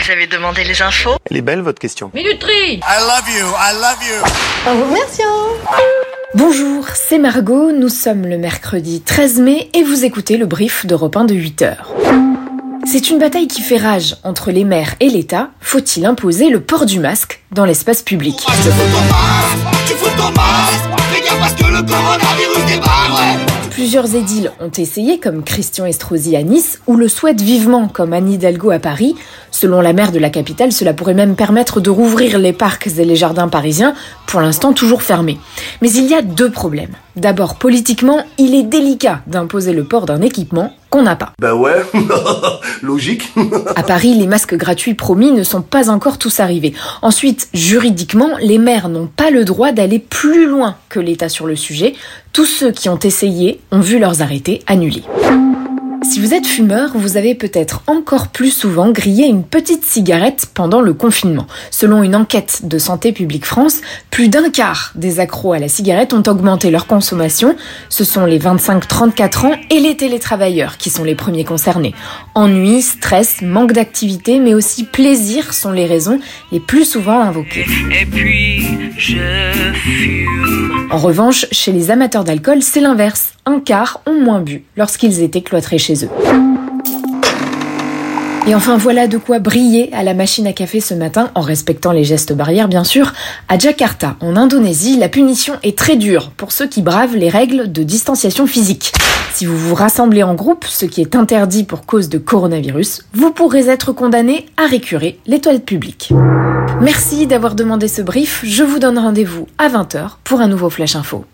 Vous avez demandé les infos? Elle est belle votre question. Minuterie. I love you. En vous remerciant. Bonjour, c'est Margot, nous sommes le mercredi 13 mai et vous écoutez le brief d'Europe 1 de 8h. C'est une bataille qui fait rage entre les maires et l'État. Faut-il imposer le port du masque dans l'espace public ? Tu fous ton masque, fais gaffe parce que le coronavirus débarque, ouais. Plusieurs édiles ont essayé, comme Christian Estrosi à Nice, ou le souhaitent vivement, comme Anne Hidalgo à Paris. Selon la maire de la capitale, cela pourrait même permettre de rouvrir les parcs et les jardins parisiens, pour l'instant toujours fermés. Mais il y a deux problèmes. D'abord, politiquement, il est délicat d'imposer le port d'un équipement qu'on n'a pas. Bah ouais, logique. À Paris, les masques gratuits promis ne sont pas encore tous arrivés. Ensuite, juridiquement, les maires n'ont pas le droit d'aller plus loin que l'État sur le sujet. Tous ceux qui ont essayé ont vu leurs arrêtés annulés. Si vous êtes fumeur, vous avez peut-être encore plus souvent grillé une petite cigarette pendant le confinement. Selon une enquête de Santé publique France, plus d'un quart des accros à la cigarette ont augmenté leur consommation. Ce sont les 25-34 ans et les télétravailleurs qui sont les premiers concernés. Ennui, stress, manque d'activité, mais aussi plaisir sont les raisons les plus souvent invoquées. Et puis, je fume. En revanche, chez les amateurs d'alcool, c'est l'inverse. Un quart ont moins bu lorsqu'ils étaient cloîtrés chez eux. Et enfin, voilà de quoi briller à la machine à café ce matin, en respectant les gestes barrières bien sûr. À Jakarta, en Indonésie, la punition est très dure pour ceux qui bravent les règles de distanciation physique. Si vous vous rassemblez en groupe, ce qui est interdit pour cause de coronavirus, vous pourrez être condamné à récurer les toilettes publiques. Merci d'avoir demandé ce brief, je vous donne rendez-vous à 20h pour un nouveau Flash Info.